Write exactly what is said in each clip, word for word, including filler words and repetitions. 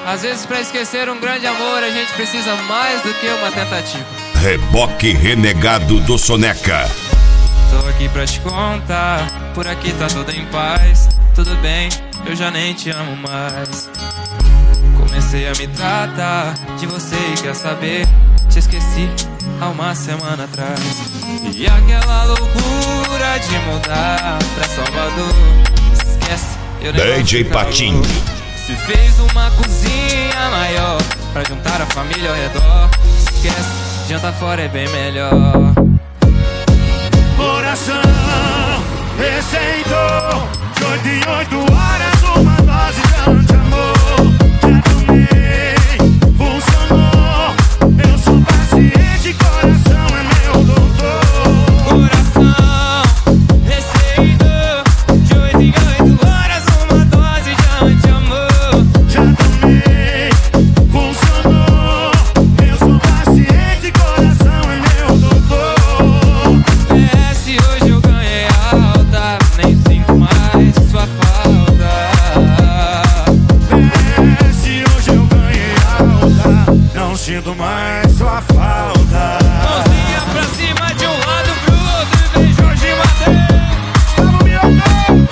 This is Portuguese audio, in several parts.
Às vezes pra esquecer um grande amor a gente precisa mais do que uma tentativa. Reboque renegado do Soneca. Tô aqui pra te contar, por aqui tá tudo em paz. Tudo bem, eu já nem te amo mais. Comecei a me tratar de você e quer saber, te esqueci há uma semana atrás. E aquela loucura de mudar pra Salvador, esquece, eu nem D J Patinho. Se fez uma cozinha maior pra juntar a família ao redor, esquece, janta fora é bem melhor. Coração receitou de oito em oito horas uma dose de anti-amor. Já tomei, funcionou. Eu sou paciente, coração é meu doutor. Coração receitou de oito em oito horas uma dose de anti-amor. Já tomei, funcionou. Eu sou paciente, coração é meu doutor. É, se hoje eu ganhei alta, nem sinto mais sua falta. É, se hoje eu ganhei alta, não sinto mais sua falta. Mãozinha pra cima de um lado pro outro e vem Jorge Mateus. Gustavo Mioca.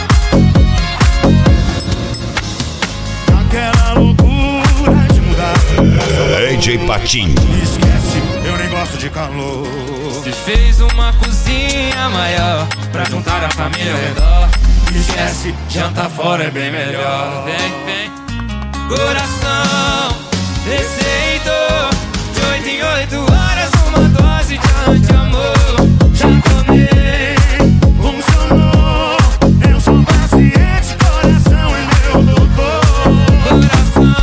Aquela loucura de mudar. D J Patinho. Esquece, eu nem gosto de calor. Se fez uma cozinha maior pra juntar a família ao redor, esquece, janta fora é bem melhor. Vem, vem. Coração receitou de oito em oito horas uma dose de anti-amor. Já tomei, funcionou. Eu sou paciente, coração é meu doutor. Coração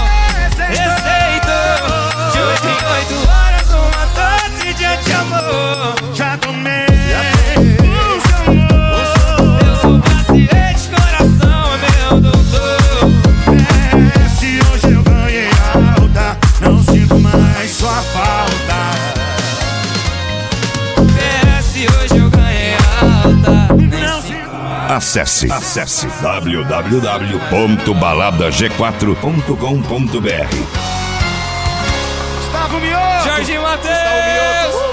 receitou de oito em oito horas uma dose de anti-amor. Já tomei, funcionou. Eu sou paciente, coração é meu doutor. É, se hoje eu ganhei alta, não sinto mais sua falta. É, se hoje eu ganhei alta, nem Não sinto. sinto. Acesse, acesse w w w ponto balada g quatro ponto com ponto b r. Gustavo Mioca. Jorge Mateus.